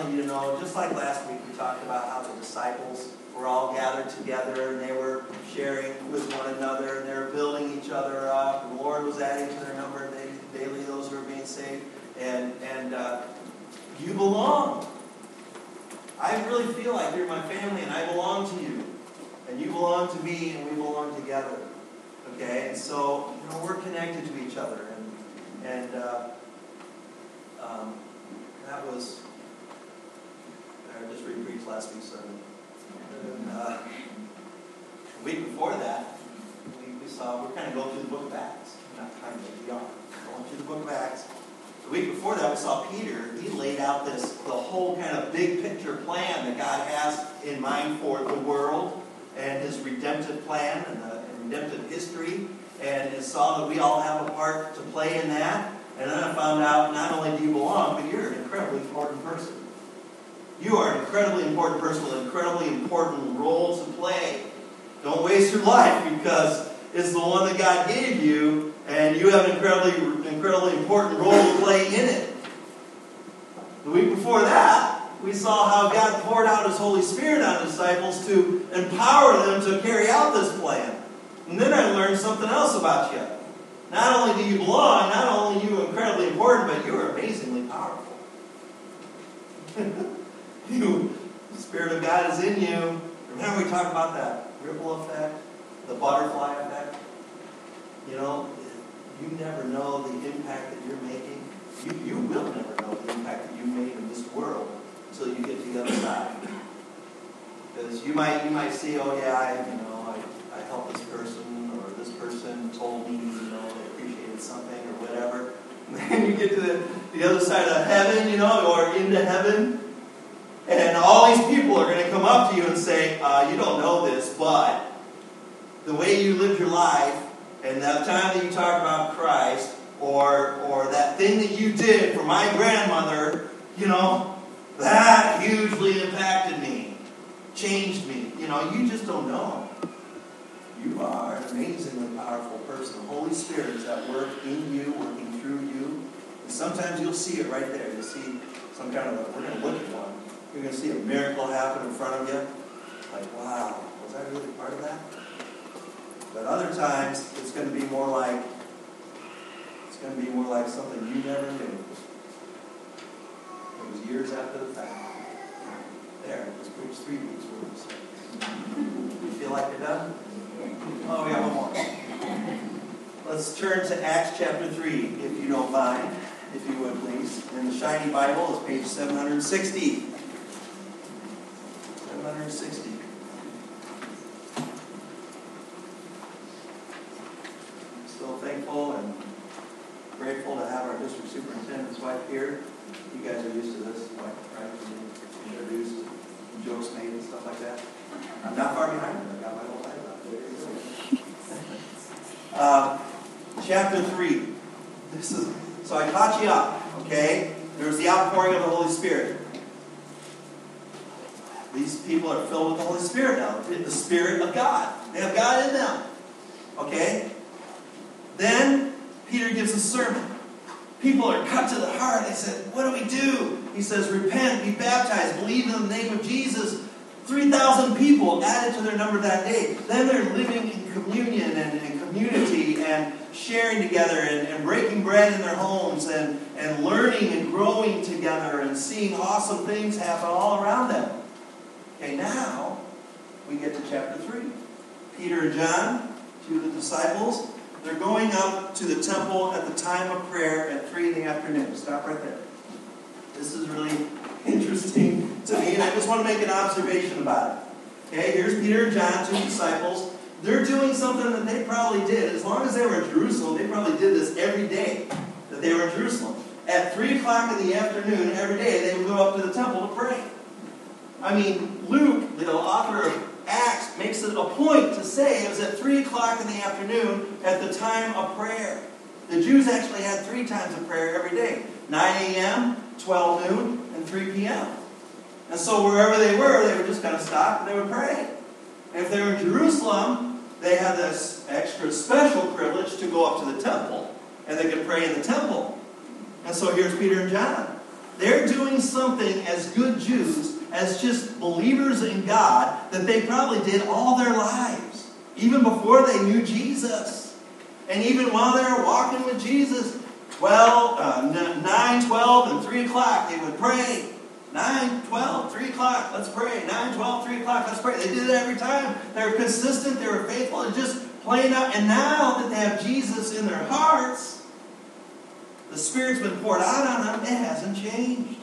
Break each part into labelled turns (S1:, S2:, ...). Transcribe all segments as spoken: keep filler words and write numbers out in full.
S1: wanted you to know, just like last week, we talked about how the disciples were all gathered together and they were sharing with one another and they were building each other up. And the Lord was adding to their number daily those who were being saved. And, and uh, you belong. I really feel like you're my family and I belong to you. And you belong to me and we belong together. Okay? And so, you know, we're connected to each other. And, and uh, um, that was, I just re-preached last week's sermon. And, uh, the week before that, we, we saw, we're kind of going through the book of Acts. Not kind of, we are going through the book of Acts. The week before that, we saw Peter. He laid out this, the whole kind of big picture plan that God has in mind for the world and his redemptive plan and the and redemptive history. And it saw that we all have a part to play in that. And then I found out not only do you belong, but you're an incredibly important person. You are an incredibly important person with an incredibly important role to play. Don't waste your life because it's the one that God gave you, and you have an incredibly, incredibly important role to play in it. The week before that, we saw how God poured out His Holy Spirit on the disciples to empower them to carry out this plan. And then I learned something else about you. Not only do you belong, not only are you incredibly important, but you are amazingly powerful. You, the Spirit of God is in you. Remember we talked about that ripple effect, the butterfly effect? You know, you never know the impact that you're making. You, you will never know the impact that you made in this world until you get to the other side. Because you might you might see, oh yeah, I you know, I, I helped this person, or this person told me, you know, they appreciated something or whatever. And then you get to the, the other side of heaven, you know, or into heaven. And all these people are going to come up to you and say, uh, you don't know this, but the way you lived your life and that time that you talked about Christ, or or that thing that you did for my grandmother, you know, that hugely impacted me, changed me. You know, you just don't know. You are an amazingly powerful person. The Holy Spirit is at work in you, working through you. And sometimes you'll see it right there. You'll see some kind of, a, we're going to look at one. You're going to see a miracle happen in front of you. Like, wow, was I really part of that? But other times, it's going to be more like, it's going to be more like something you never knew. It was years after the fact. There, it was preached three weeks worth of stuff. You feel like you're done? Oh, we got one more. Let's turn to Acts chapter three, if you don't mind, if you would please. In the Shiny Bible, it's page seven sixty. seven sixty. Still thankful and grateful to have our district superintendent's wife here. You guys are used to this, right? Being introduced, jokes made and stuff like that. I'm not far behind her. I got my whole Bible out there. Uh, chapter three. This is so I caught you up, okay? There's the outpouring of the Holy Spirit. These people are filled with the Holy Spirit now. The Spirit of God. They have God in them. Okay? Then Peter gives a sermon. People are cut to the heart. They said, what do we do? He says, repent, be baptized, believe in the name of Jesus. three thousand people added to their number that day. Then they're living in communion and in community and sharing together and, and breaking bread in their homes and, and learning and growing together and seeing awesome things happen all around them. Okay, now we get to chapter three. Peter and John, two of the disciples, they're going up to the temple at the time of prayer at three in the afternoon. Stop right there. This is really interesting to me, and I just want to make an observation about it. Okay, here's Peter and John, two disciples. They're doing something that they probably did. As long as they were in Jerusalem, they probably did this every day that they were in Jerusalem. At three o'clock in the afternoon, every day, they would go up to the temple to pray. I mean, Luke, the author of Acts, makes it a point to say it was at three o'clock in the afternoon at the time of prayer. The Jews actually had three times of prayer every day. nine a.m., twelve noon, and three p.m. And so wherever they were, they would just kind of stop and they would pray. And if they were in Jerusalem, they had this extra special privilege to go up to the temple. And they could pray in the temple. And so here's Peter and John. They're doing something as good Jews, as just believers in God, that they probably did all their lives, even before they knew Jesus. And even while they were walking with Jesus, twelve, uh, nine, twelve, and three o'clock, they would pray. nine, twelve, three o'clock, let's pray. nine, twelve, three o'clock, let's pray. They did it every time. They were consistent, they were faithful, and just playing out. And now that they have Jesus in their hearts, the Spirit's been poured out on them, it hasn't changed.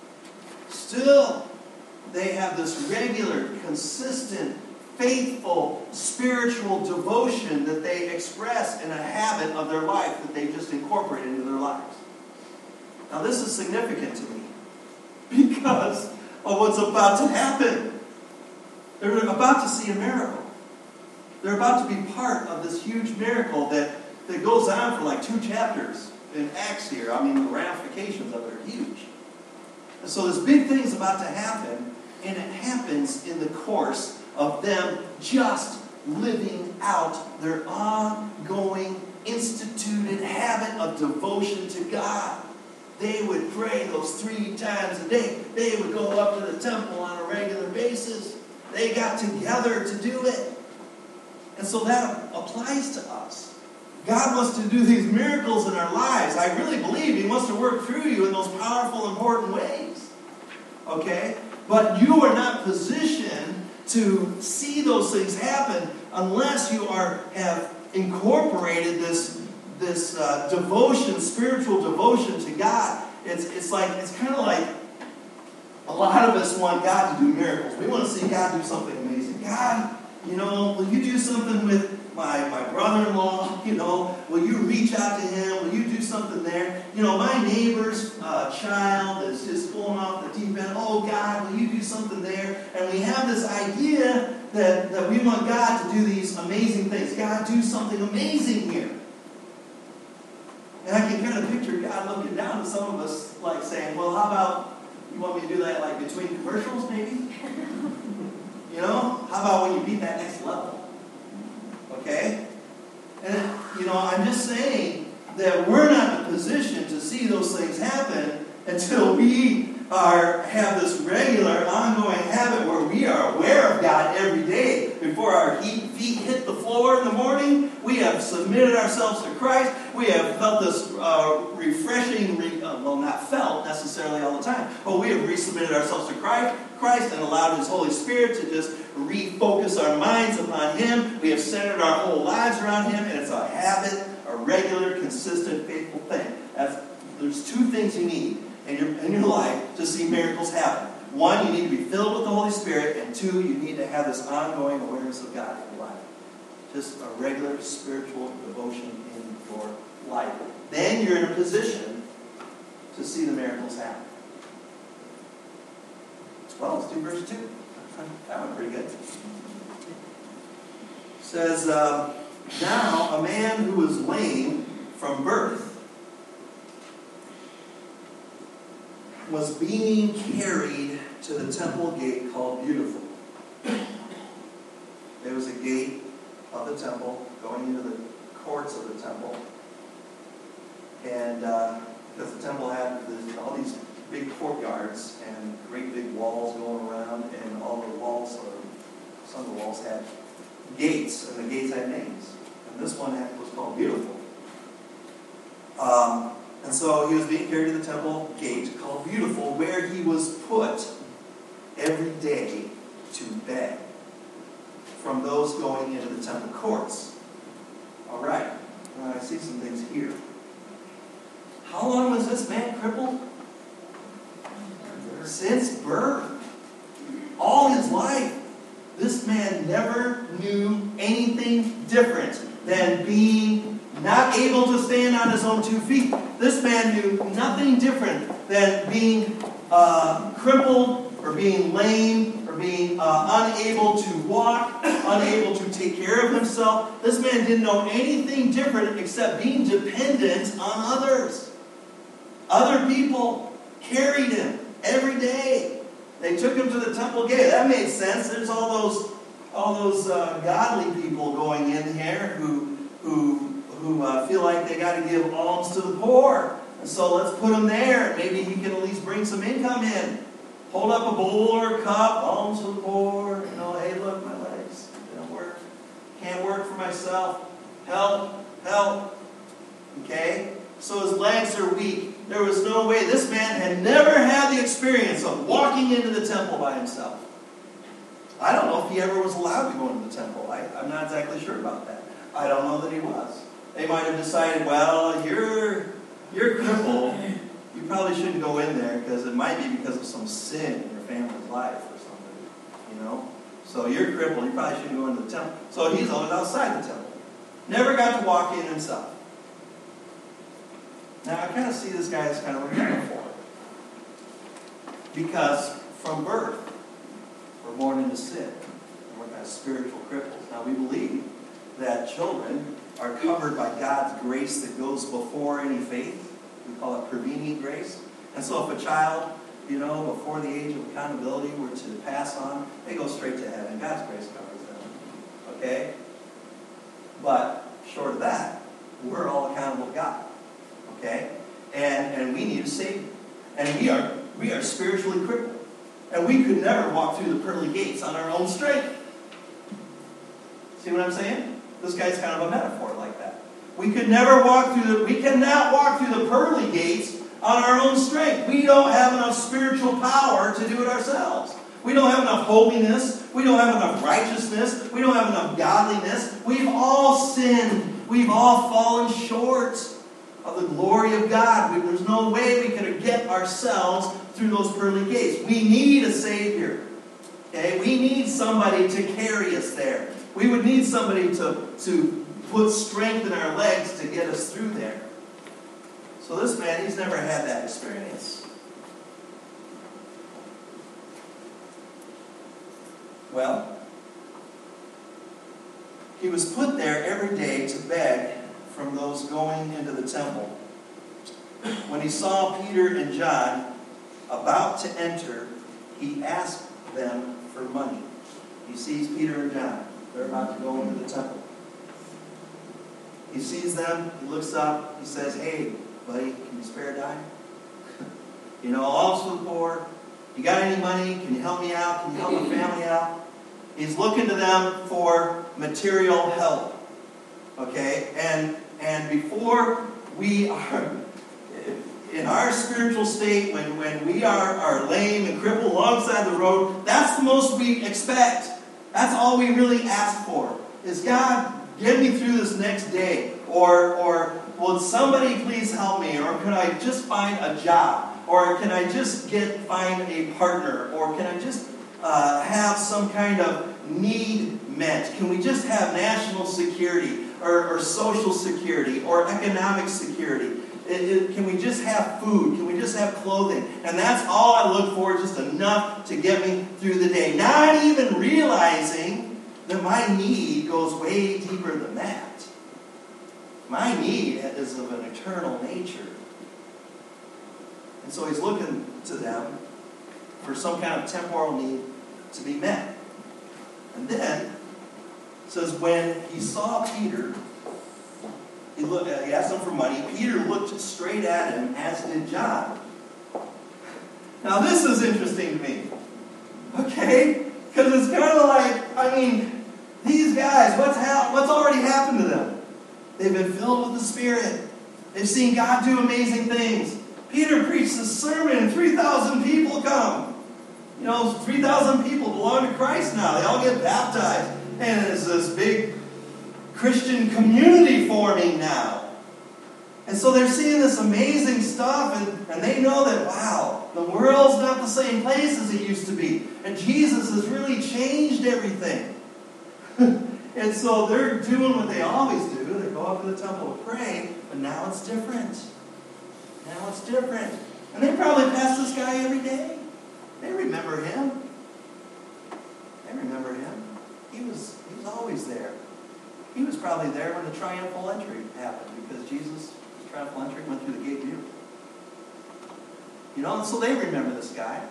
S1: Still, they have this regular, consistent, faithful, spiritual devotion that they express in a habit of their life that they've just incorporated into their lives. Now this is significant to me because of what's about to happen. They're about to see a miracle. They're about to be part of this huge miracle that, that goes on for like two chapters in Acts here. I mean, the ramifications of it are huge. And so this big thing's about to happen, and it happens in the course of them just living out their ongoing, instituted habit of devotion to God. They would pray those three times a day. They would go up to the temple on a regular basis. They got together to do it. And so that applies to us. God wants to do these miracles in our lives. I really believe He wants to work through you in those powerful, important ways. Okay? But you are not positioned to see those things happen unless you are have incorporated this, this uh, devotion, spiritual devotion to God. It's, it's like, it's kind of like a lot of us want God to do miracles. We want to see God do something amazing. God, you know, will you do something with my, my brother-in-law? You know, will you reach out to him? Will you do something there? You know, my neighbor's uh, child is just going off the deep end. Oh, God, will you do something there? And we have this idea that, that we want God to do these amazing things. God, do something amazing here. And I can kind of picture God looking down to some of us like saying, well, how about, you want me to do that like between commercials maybe? You know, how about when you beat that next level? Okay? And, you know, I'm just saying that we're not in a position to see those things happen until we are have this regular, ongoing habit where we are aware of God every day. Before our feet hit the floor in the morning, we have submitted ourselves to Christ. We have felt this uh, refreshing, re- uh, well, not felt necessarily all the time, but we have resubmitted ourselves to Christ, Christ and allowed His Holy Spirit to just refocus our minds upon Him. We have centered our whole lives around Him, and it's a habit, a regular, consistent, faithful thing. That's, there's two things you need in your, in your life to see miracles happen. One, you need to be filled with the Holy Spirit, and two, you need to have this ongoing awareness of God in your life. Just a regular spiritual devotion in your life. Then you're in a position to see the miracles happen. Well, let's do verse two. That went pretty good. It says, uh, now a man who was lame from birth was being carried to the temple gate called Beautiful. There was a gate of the temple going into the courts of the temple. And uh, because the temple had this, all these big courtyards and great big walls going around, and all the walls, or some of the walls had gates, and the gates had names. And this one had, was called Beautiful. Um, and so he was being carried to the temple gate called Beautiful, where he was put every day to beg from those going into the temple courts. All right. Now I see some things here. How long was this man crippled? Since birth. All his life. This man never knew anything different than being not able to stand on his own two feet. This man knew nothing different than being uh, crippled or being lame or being uh, unable to walk, unable to take care of himself. This man didn't know anything different except being dependent on others. Other people carried him every day. They took him to the temple gate. That made sense. There's all those, all those uh, godly people going in here who, who, who uh, feel like they got to give alms to the poor. And so let's put him there, and maybe he can at least bring some income in. Hold up a bowl or a cup, alms for the poor. You know, hey, look, my legs, they don't work. Can't work for myself. Help, help. Okay? So his legs are weak. There was no way. This man had never had the experience of walking into the temple by himself. I don't know if he ever was allowed to go into the temple. I, I'm not exactly sure about that. I don't know that he was. They might have decided, well, you're, you're crippled. You probably shouldn't go in there because it might be because of some sin in your family's life or something. You know? So you're crippled. You probably shouldn't go into the temple. So he's always outside the temple. Never got to walk in himself. Now, I kind of see this guy as kind of a metaphor. Because from birth, we're born into sin. And we're kind of spiritual cripples. Now, we believe that children are covered by God's grace that goes before any faith. We call it prevenient grace. And so if a child, you know, before the age of accountability were to pass on, they go straight to heaven. God's grace covers them. Okay? But short of that, we're all accountable to God. Okay? And and we need a Savior. And we are we are spiritually crippled. And we could never walk through the pearly gates on our own strength. See what I'm saying? This guy's kind of a metaphor like that. We could never walk through the we cannot walk through the pearly gates on our own strength. We don't have enough spiritual power to do it ourselves. We don't have enough holiness. We don't have enough righteousness. We don't have enough godliness. We've all sinned. We've all fallen short of the glory of God. We, there's no way we could get ourselves through those pearly gates. We need a Savior. Okay? We need somebody to carry us there. We would need somebody to, to put strength in our legs to get us through there. So this man, he's never had that experience. Well, he was put there every day to beg from those going into the temple. When he saw Peter and John about to enter, he asked them for money. He sees Peter and John. They're about to go into the temple. He sees them. He looks up. He says, hey, buddy, can you spare a dime? You know, alms for the poor. You got any money? Can you help me out? Can you help my family out? He's looking to them for material help. Okay? And, and before we are, in our spiritual state, when, when we are, are lame and crippled alongside the road, that's the most we expect. That's all we really ask for. Is God, get me through this next day. Or, or will somebody please help me? Or can I just find a job? Or can I just get find a partner? Or can I just uh, have some kind of need met? Can we just have national security? Or, or social security? Or economic security? It, it, can we just have food? Can we just have clothing? And that's all I look for, just enough to get me through the day. Not even realizing that my need goes way deeper than that. My need is of an eternal nature. And so he's looking to them for some kind of temporal need to be met. And then, it says, when he saw Peter, he, looked, he asked him for money. Peter looked straight at him, as did John. Now this is interesting to me. Okay? Because it's kind of like, I mean, these guys, what's, ha- what's already happened to them? They've been filled with the Spirit. They've seen God do amazing things. Peter preached this sermon and three thousand people come. You know, three thousand people belong to Christ now. They all get baptized. And it's this big Christian community forming now. And so they're seeing this amazing stuff, and, and they know that, wow, the world's not the same place as it used to be. And Jesus has really changed everything. And so they're doing what they always do. They go up to the temple to pray, but now it's different. Now it's different. And they probably pass this guy every day. They remember him. They remember him. He was, he was always there. He was probably there when the triumphal entry happened, because Jesus' triumphal entry went through the gate beautiful. You know, and so they remember this guy.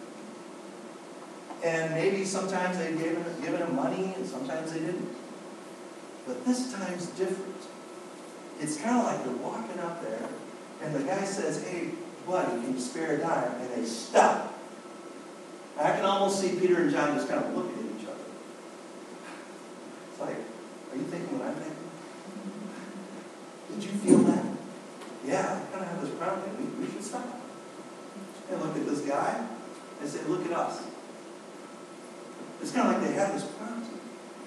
S1: And maybe sometimes they'd given, given him money, and sometimes they didn't. But this time's different. It's kind of like they're walking up there, And the guy says, hey, buddy, can you spare a dime? And they stop. And I can almost see Peter and John just kind of looking at each other. It's like, are you thinking what I'm thinking? Did you feel that? Yeah, I kind of have this prompting. We, we should stop. And look at this guy and say, look at us. It's kind of like they have this prompting.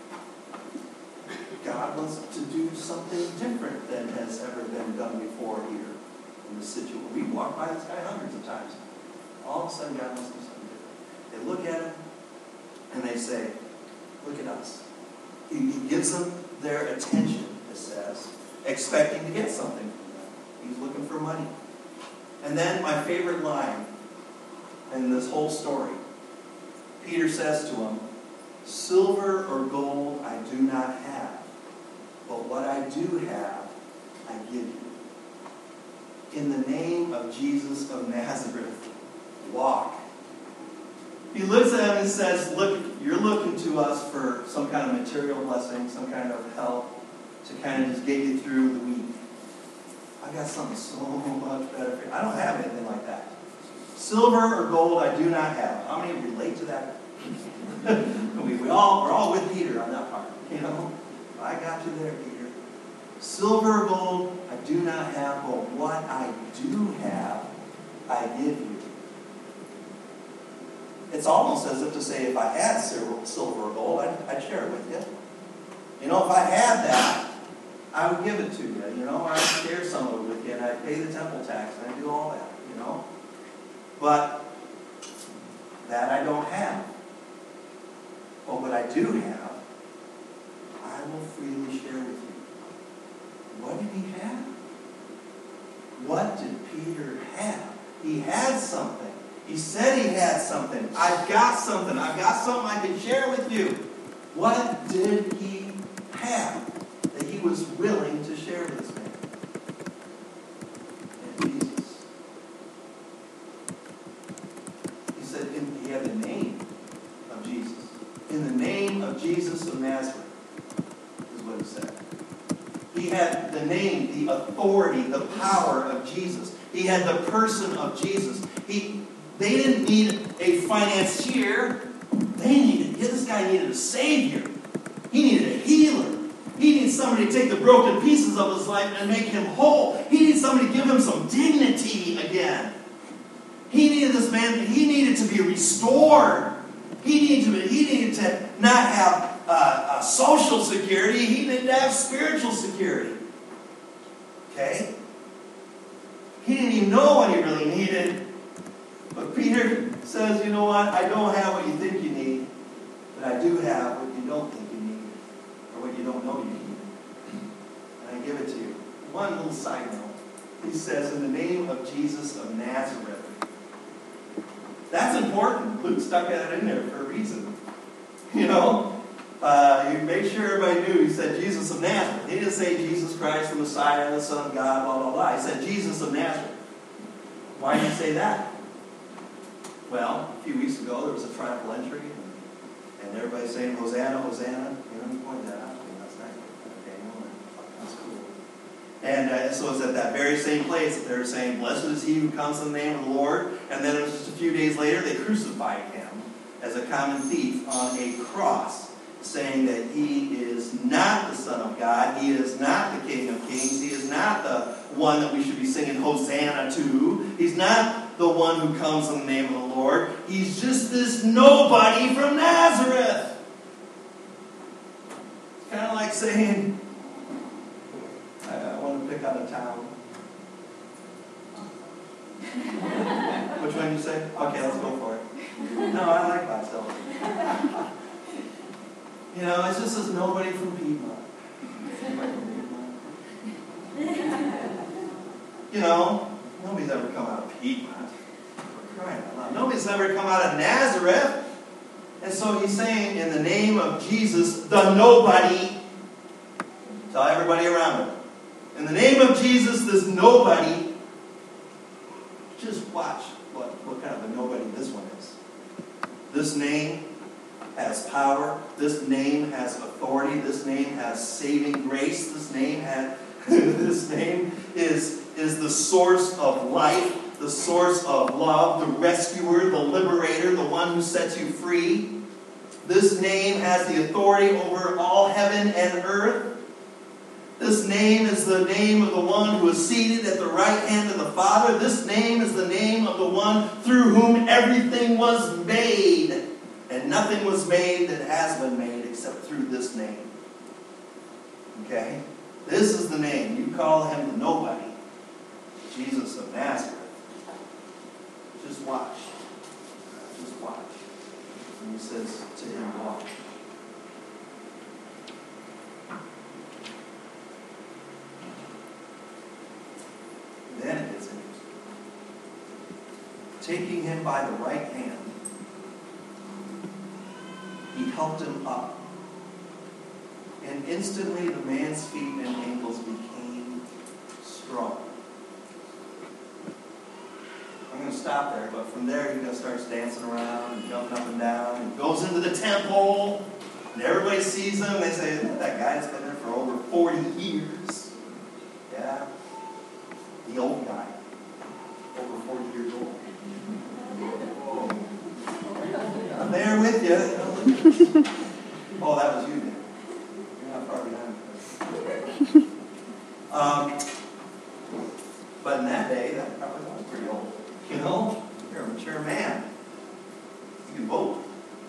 S1: God wants to do something different than has ever been done before here in this situation. We walk by this guy hundreds of times. All of a sudden, God wants to do something different. They look at him and they say, look at us. He, he gives them their attention, it says, expecting to get something from them. He's looking for money. And then my favorite line in this whole story, Peter says to him, silver or gold I do not have, but what I do have, I give you. In the name of Jesus of Nazareth, walk. He looks at him and says, look, you're looking to us for some kind of material blessing, some kind of help to kind of just get you through the week. I got something so much better for you. I don't have anything like that. Silver or gold I do not have. How many relate to that? we, we all, we're all with Peter on that part. You know, I got you there, Peter. Silver or gold I do not have, but what I do have, I give you. It's almost as if to say, if I had silver or gold, I'd, I'd share it with you. You know, if I had that, I would give it to you. You know, I'd share some of it with you, and I'd pay the temple tax, and I'd do all that. You know, but that I don't have. But what I do have, I will freely share with you. What did he have? What did Peter have? He had something. He said he had something. I've got something. I've got something I can share with you. What did he have that he was willing to share with this man? And Jesus. He said he had the name of Jesus. In the name of Jesus of Nazareth, is what he said. He had the name, the authority, the power of Jesus. He had the person of Jesus. He, they didn't need a financier. They needed, this guy needed a savior. He needed a healer. He needed somebody to take the broken pieces of his life and make him whole. He needed somebody to give him some dignity again. He needed this man, he needed to be restored. He needed to, he needed to not have uh, uh, social security. He needed to have spiritual security. Okay? He didn't even know what he really needed. But Peter says, you know what? I don't have what you think you need, but I do have what you don't think you need, or what you don't know you need. And I give it to you. One little side note. He says, in the name of Jesus of Nazareth. That's important. Luke stuck that in there for a reason. You know, uh, you make sure everybody knew he said Jesus of Nazareth. He didn't say Jesus Christ, the Messiah, the Son of God, blah, blah, blah. He said Jesus of Nazareth. Why did he say that? Well, a few weeks ago there was a triumphal entry, and, and everybody's saying, Hosanna, Hosanna. You know, you pointed that out to me last night. Daniel, and that's cool. And uh, so it's at that very same place that they're saying, blessed is he who comes in the name of the Lord. And then it was just a few days later, they crucified him as a common thief on a cross, saying that he is not the Son of God. He is not the King of Kings. He is not the one that we should be singing Hosanna to. He's not the one who comes in the name of the Lord. He's just this nobody from Nazareth. It's kind of like saying, I, I want to pick out a town. Which one you say? Okay, let's go for it. No, I like myself. You know, it's just this nobody from Piedmont. You know, nobody's ever come out of Piedmont. For crying out loud. Nobody's ever come out of Nazareth. And so he's saying, in the name of Jesus, the nobody, tell everybody around him, in the name of Jesus, this nobody, just watch what, what kind of a nobody this one is. This name has power. This name has authority. This name has saving grace. This name has, this name is, is the source of life, the source of love, the rescuer, the liberator, the one who sets you free. This name has the authority over all heaven and earth. This name is the name of the one who is seated at the right hand of the Father. This name is the name of the one through whom everything was made. And nothing was made that has been made except through this name. Okay? This is the name. You call him the nobody. Jesus of Nazareth. Just watch. Just watch. And he says to him, walk. Then it gets interesting. Taking him by the right hand, he helped him up. And instantly the man's feet and ankles became strong. I'm going to stop there, but from there he just starts dancing around and jumping up and down and goes into the temple. And everybody sees him. They say, isn't that guy that's been there for over forty years? Yeah. The old guy. Over forty years old. I'm there with you. Oh, that was you then. You're not far behind. Um, but in that day, that probably was pretty old. You know? You're a mature man. You can vote.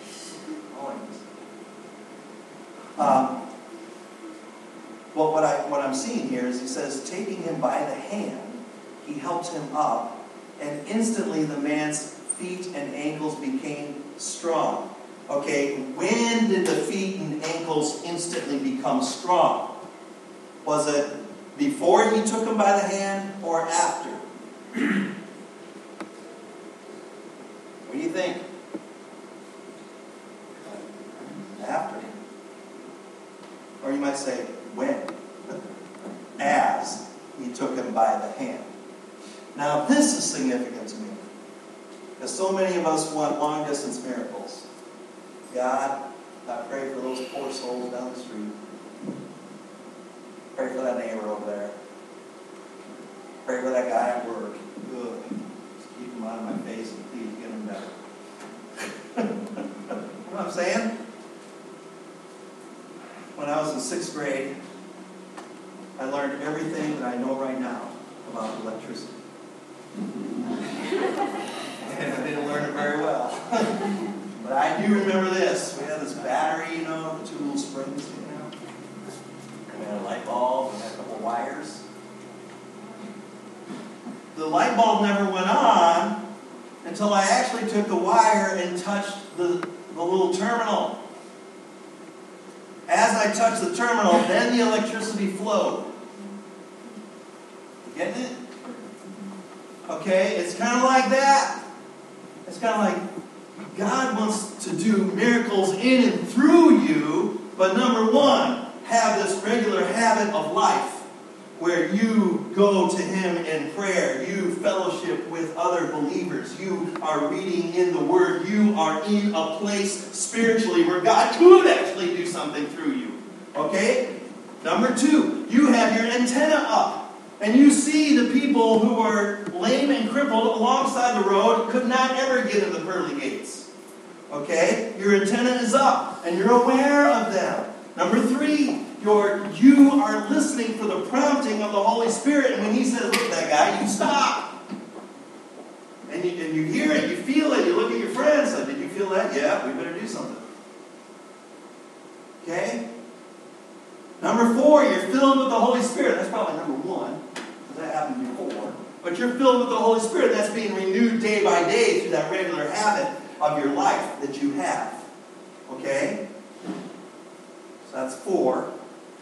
S1: Um, well, what, I, what I'm seeing here is he says, taking him by the hand, he helped him up, and instantly the man's feet and ankles became strong. Okay, when did the feet and ankles instantly become strong? Was it before he took him by the hand or after? What do you think? After. Or you might say, when? As he took him by the hand. Now, this is significant to me. Because so many of us want long-distance miracles. God, I pray for those poor souls down the street. Pray for that neighbor over there. Pray for that guy at work. Good. Just keep him out of my face and please get him better. You know what I'm saying? When I was in sixth grade, I learned everything that I know right now about electricity. And I didn't learn it very well. But I do remember this. We had this battery, you know, the two little springs, you know. We had a light bulb, we had a couple of wires. The light bulb never went on until I actually took the wire and touched the, the little terminal. As I touched the terminal, then the electricity flowed. You getting it? Okay, it's kind of like that. It's kind of like God wants to do miracles in and through you, but number one, have this regular habit of life where you go to Him in prayer. You fellowship with other believers. You are reading in the Word. You are in a place spiritually where God could actually do something through you. Okay? Number two, you have your antenna up. And you see the people who are lame and crippled alongside the road could not ever get in the pearly gates. Okay? Your antenna is up, and you're aware of them. Number three, you're, you are listening for the prompting of the Holy Spirit. And when He says, look at that guy, you stop. And you, and you hear it, you feel it, you look at your friends, like, did you feel that? Yeah, we better do something. Okay? Number four, you're filled with the Holy Spirit. That's probably number one, because that happened before. But you're filled with the Holy Spirit. That's being renewed day by day through that regular habit of your life that you have. Okay? So that's four.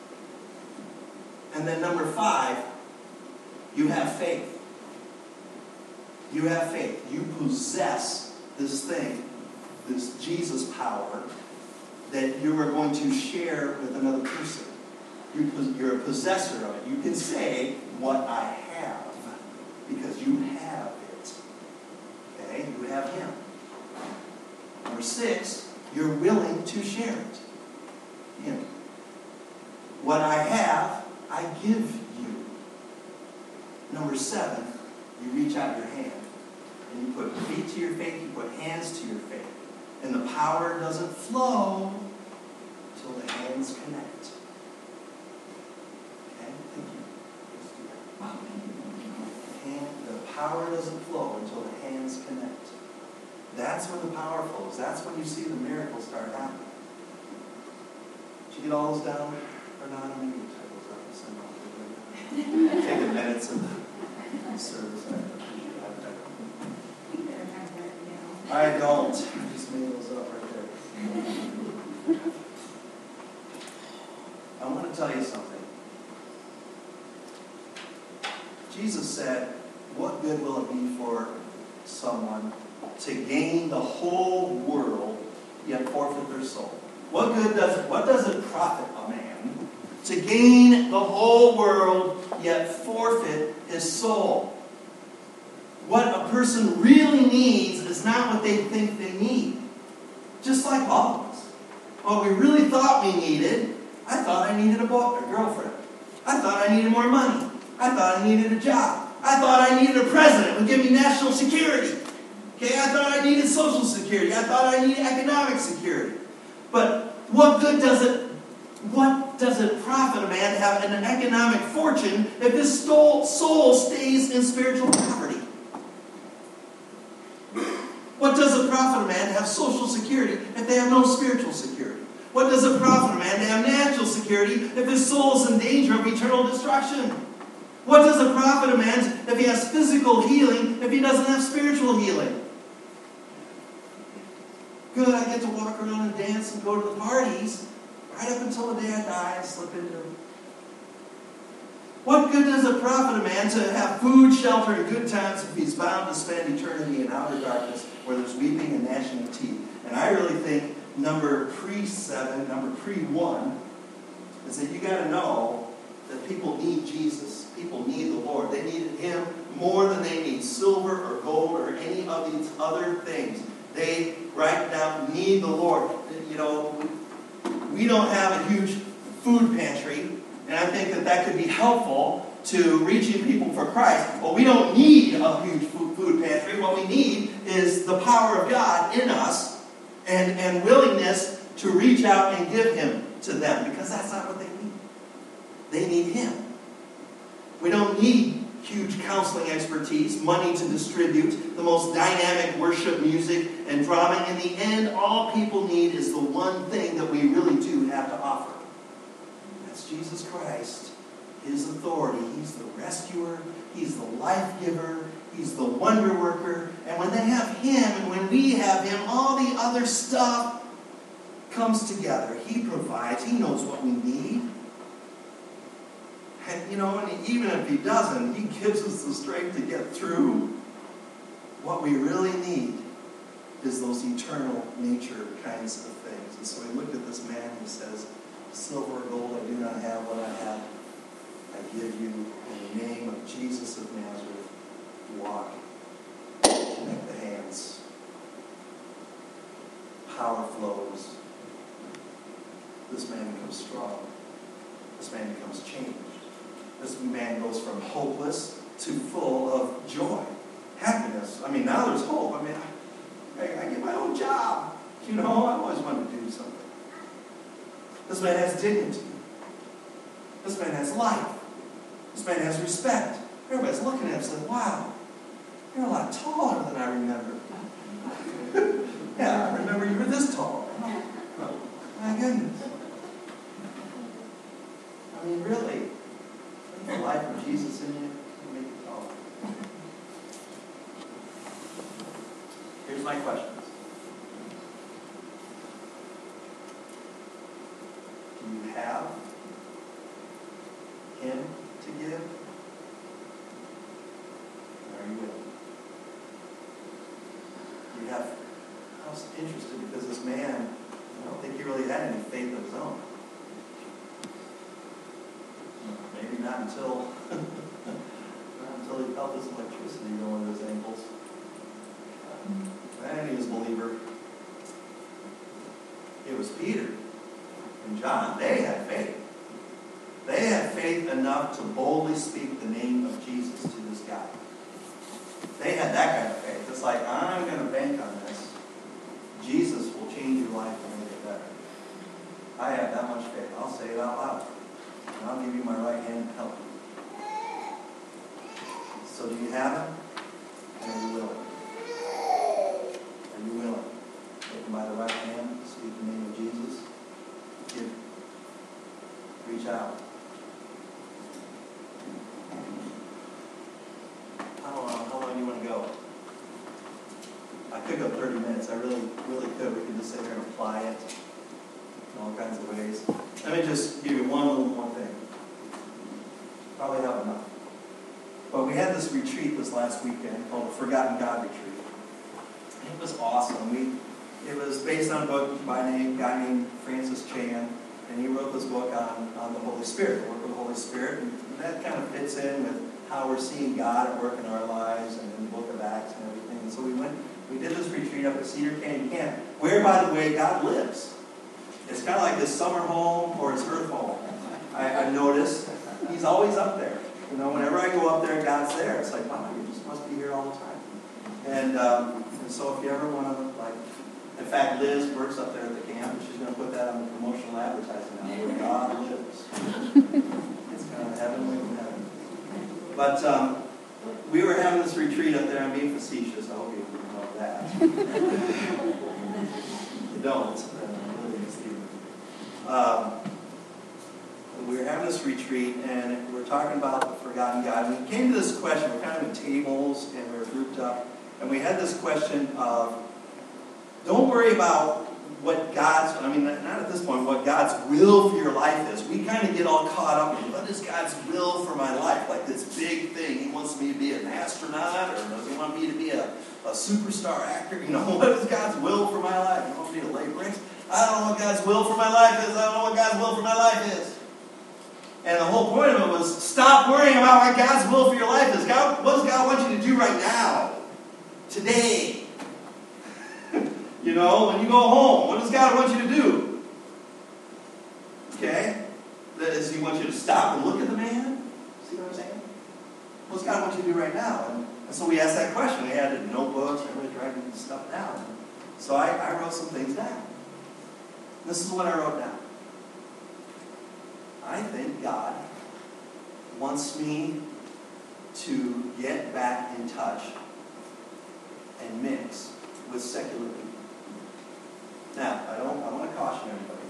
S1: And then number five, you have faith. You have faith. You possess this thing, this Jesus power, that you are going to share with another person. You're a possessor of it. You can say, what I have, because you have it. Okay? You have Him. Number six, you're willing to share it. Him. What I have, I give you. number seven, you reach out your hand. And you put feet to your faith, you put hands to your faith. And the power doesn't flow until the hands connect. Okay? Thank you. Let's do that. The, hand, the power doesn't flow until the hands connect. That's when the power flows. That's when you see the miracles start happening. Did you get all those down? Or not? I'm going to type those up and send them out to you. Take the minutes of the service. I don't. I just made those up right there. I want to tell you something. Jesus said, what good will it be for someone to gain the whole world, yet forfeit their soul? What good does it, what does it profit a man to gain the whole world, yet forfeit his soul? What a person really needs is not what they think they need. Just like all of us. What we really thought we needed, I thought I needed a boy, a girlfriend. I thought I needed more money. I thought I needed a job. I thought I needed a president who would give me national security. Okay, I thought I needed social security. I thought I needed economic security. But what good does it, what does it profit a man to have an economic fortune if his soul stays in spiritual poverty? What does it profit a man to have social security if they have no spiritual security? What does it profit a man to have natural security if his soul is in danger of eternal destruction? What does it profit a man if he has physical healing if he doesn't have spiritual healing? Good, I get to walk around and dance and go to the parties right up until the day I die and slip into them. What good does it profit a man to have food, shelter, and good times if he's bound to spend eternity in outer darkness where there's weeping and gnashing of teeth? And I really think number pre seven, number pre one, is that you got to know that people need Jesus. People need the Lord. They need Him more than they need silver or gold or any of these other things. They right now need the Lord. You know, we don't have a huge food pantry. And I think that that could be helpful to reaching people for Christ. Well, we don't need a huge food pantry. What we need is the power of God in us and, and willingness to reach out and give Him to them. Because that's not what they need. They need Him. We don't need huge counseling expertise, money to distribute, the most dynamic worship music and drama. In the end, all people need is the one thing that we really do have to offer. Jesus Christ, His authority. He's the rescuer. He's the life giver. He's the wonder worker. And when they have Him and when we have Him, all the other stuff comes together. He provides. He knows what we need. And, you know, and even if He doesn't, He gives us the strength to get through. What we really need is those eternal nature kinds of things. And so we look at this man who says, silver or gold I do not have, what I have I give you in the name of Jesus of Nazareth. Walk. Connect the hands. Power flows. This man becomes strong. This man becomes changed. This man goes from hopeless to full of joy. Happiness. I mean, now there's hope. I mean, I, I get my own job. You know, I always wanted to do something. This man has dignity. This man has life. This man has respect. Everybody's looking at him and saying, wow, you're a lot taller than I remember. Yeah, I remember you were this tall. Oh, my goodness. I mean, really, the life of Jesus in you will make you tall. Here's my questions. Do you have Him to give? Or are you willing? You have, I was interested because this man, I don't think he really had any faith of his own. Maybe not until, not until he felt this electricity going to his ankles. And he was a believer. It was Peter and John. They had faith. They had faith enough to boldly speak the name of Jesus to this guy. They had that kind of faith. It's like, I'm going to bank on this. Jesus will change your life and make it better. I have that much faith. I'll say it out loud. And I'll give you my right hand to help you. So do you have it? And are you willing? Are you willing? Take him by the right hand, speak the name of Jesus. Give. Reach out. How long, how long do you want to go? I could go thirty minutes. I really, really could. We could just sit here and apply it in all kinds of ways. Let me just give you one little more thing. Probably have enough. But we had this retreat this last weekend called the Forgotten God Retreat. It was awesome. We, it was based on a book by a name, guy named Francis Chan, and he wrote this book on, on the Holy Spirit, the work of the Holy Spirit, and that kind of fits in with how we're seeing God at work in our lives and in the book of Acts and everything. And so we went, we did this retreat up at Cedar Canyon Camp, where, by the way, God lives. It's kind of like his summer home or his earth home. I, I noticed he's always up there. You know, whenever I go up there, God's there. It's like, wow, you just must be here all the time. And, um, and so if you ever want to, like, in fact, Liz works up there at the camp, and she's going to put that on the promotional advertising now, where God lives. It's kind of heavenly from heaven. But um, we were having this retreat up there. I'm being facetious. I hope you know that. You don't. Um, we were having this retreat, and we were talking about the forgotten God. And we came to this question. We're kind of in tables, and we were grouped up. And we had this question of, don't worry about what God's, I mean, not at this point, what God's will for your life is. We kind of get all caught up in, what is God's will for my life? Like this big thing. He wants me to be an astronaut, or does he want me to be a, a superstar actor? You know, what is God's will for my life? He wants me to lay bricks? I don't know what God's will for my life is. I don't know what God's will for my life is. And the whole point of it was, stop worrying about what God's will for your life is. God, what does God want you to do right now? Today. You know, when you go home, what does God want you to do? Okay? Does he want you to stop and look at the man? See what I'm saying? What does God want you to do right now? And, and so we asked that question. We had notebooks, and everybody writing stuff down. So I, I wrote some things down. This is what I wrote down. I think God wants me to get back in touch and mix with secular people. Now, I don't. I want to caution everybody.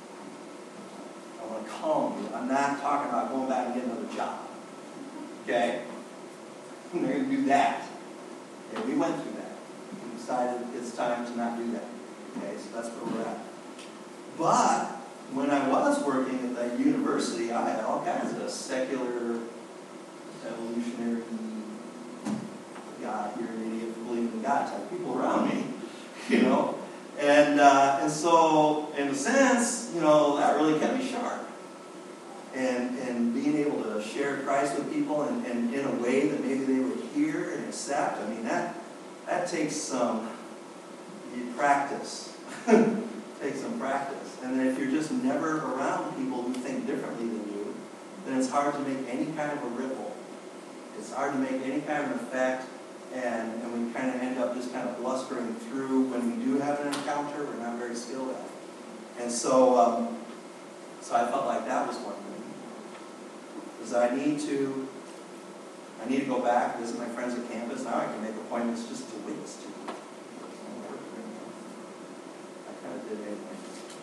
S1: I want to calm you. I'm not talking about going back and getting another job. Okay? We're going to do that. Okay, we went through that. We decided it's time to not do that. Okay, so that's where we're at. But when I was working at the university, I had all kinds of secular, evolutionary, God, you're an idiot, believe in God type people around me, you know. And uh, and so, in a sense, you know, that really kept me sharp. And and being able to share Christ with people and, and in a way that maybe they would hear and accept, I mean, that that takes some practice. Takes some practice. And then if you're just never around people who think differently than you, then it's hard to make any kind of a ripple. It's hard to make any kind of an effect. And, and we kind of end up just kind of blustering through when we do have an encounter. We're not very skilled at it. And so, um, so I felt like that was one thing. Because I need to, I need to go back, visit my friends at campus. Now I can make appointments just to witness to them. I kind of did anyway.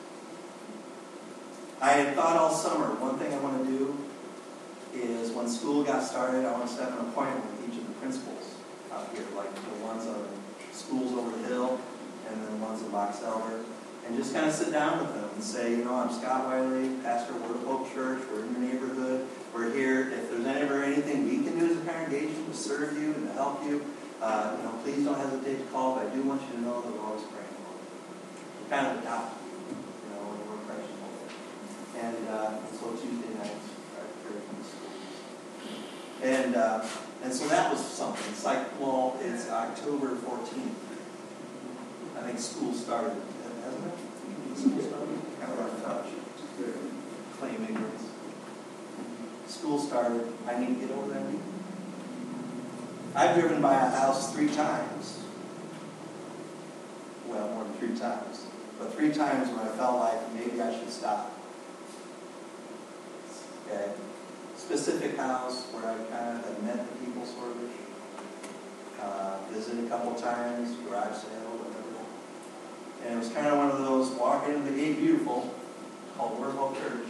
S1: I had thought all summer, one thing I want to do is when school got started, I want to set an appointment with each of the principals out here, like the ones on schools over the hill, and then the ones in Box Elder, and just kind of sit down with them and say, you know, I'm Scott Wiley, pastor of Word of Hope Church. We're in your neighborhood. We're here. If there's ever anything we can do as a congregation to serve you and to help you, uh, you know, please don't hesitate to call. But I do want you to know that we're always praying for you. We're kind of adopt you, you know, when we're praying for you. And uh, so Tuesday nights, our prayer from the schools. And uh, And so that was something. It's like, well, it's October fourteenth. I think school started, hasn't it? School started? Kind of rough touch. Claim ignorance. started, I need to get over that week. I've driven by a house three times. Well, more than three times. But three times when I felt like maybe I should stop. Okay? Specific house where I kind of had met the people sort of. Uh, visited a couple times, garage sale, whatever. And it was kind of one of those, walking into the gate beautiful, called Wordwell Church.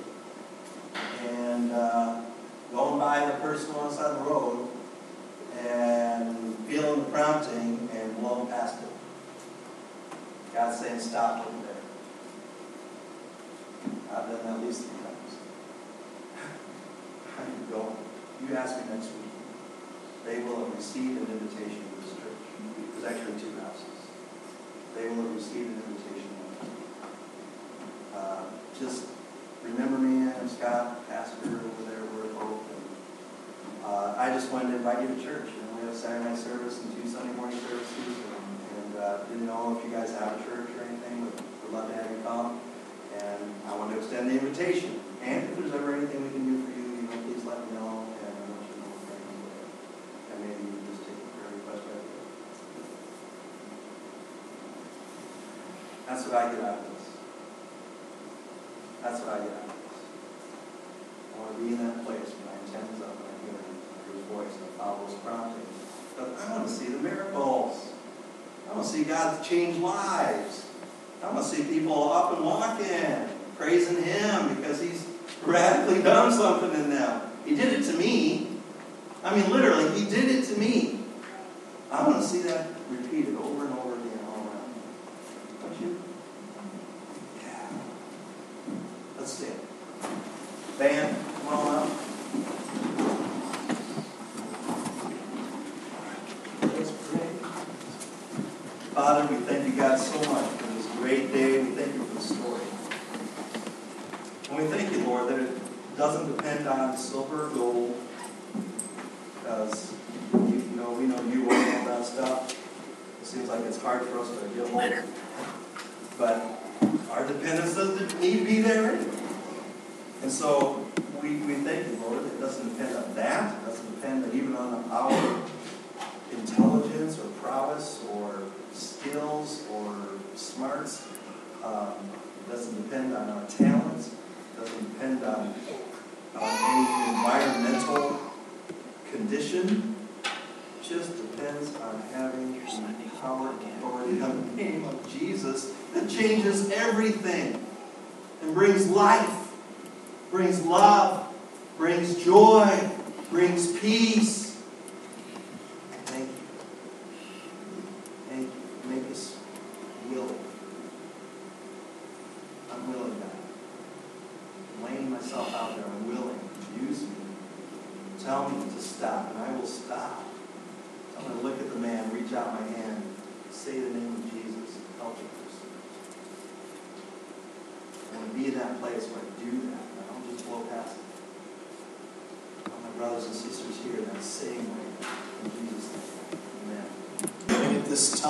S1: And uh, going by the person on the side of the road, and feeling the prompting, and blowing past it. God saying, stop over there. I've done that at least three times. How do you go? You ask me next week. They will have received an invitation to this church. There's actually two houses. They will have received an invitation. Uh, just remember me and Scott, pastor over there, Word of Hope. And, uh, I just wanted to invite you to church. You know, we have Saturday night service and two Sunday morning services. And, and uh, didn't know if you guys have a church or anything, but we'd love to have you come. And I want to extend the invitation. And if there's ever anything we can do for you, you know, please let me know. And I want you to know if I can do it. And maybe you can just take a prayer request right there. That's what I get out of this. That's what I get out of this. I want to be in that place when my antenna's up and I hear him, I hear his voice, and I follow his prompting. But I want to see the miracles. I want to see God change lives. I want to see people up and walking, praising Him because He's radically done something in them. He did it to me. I mean, literally, He did it to me. I want to see that repeated over and over again all around me. Don't you? Yeah. Let's stand. Band, come on up. Let's pray. Father, we thank you, God, so much for this great day. We thank you for the story. And we thank you, Lord, that it doesn't depend on silver or gold. Because, you know, we know you want all that stuff. It seems like it's hard for us to get hold of it. But our dependence doesn't need to be there anyway. And so we, we thank you, Lord. It doesn't depend on that. It doesn't depend even on our intelligence or prowess or skills or smarts. Um, it doesn't depend on our talents. It doesn't depend on, on any environmental condition. It just depends on having the power and authority in the name of Jesus that changes everything and brings life, brings love, brings joy, brings peace. Thank you. Thank you. Make us willing. I'm willing, God. I'm laying myself out there. I'm willing. Use me. Tell me to stop, and I will stop. I'm going to look at the man, reach out my hand, say the name of Jesus, and help others. I want to be in that place where I do that. I don't just blow past it. All my brothers and sisters here, that same way. In Jesus' name. Amen.
S2: At this time.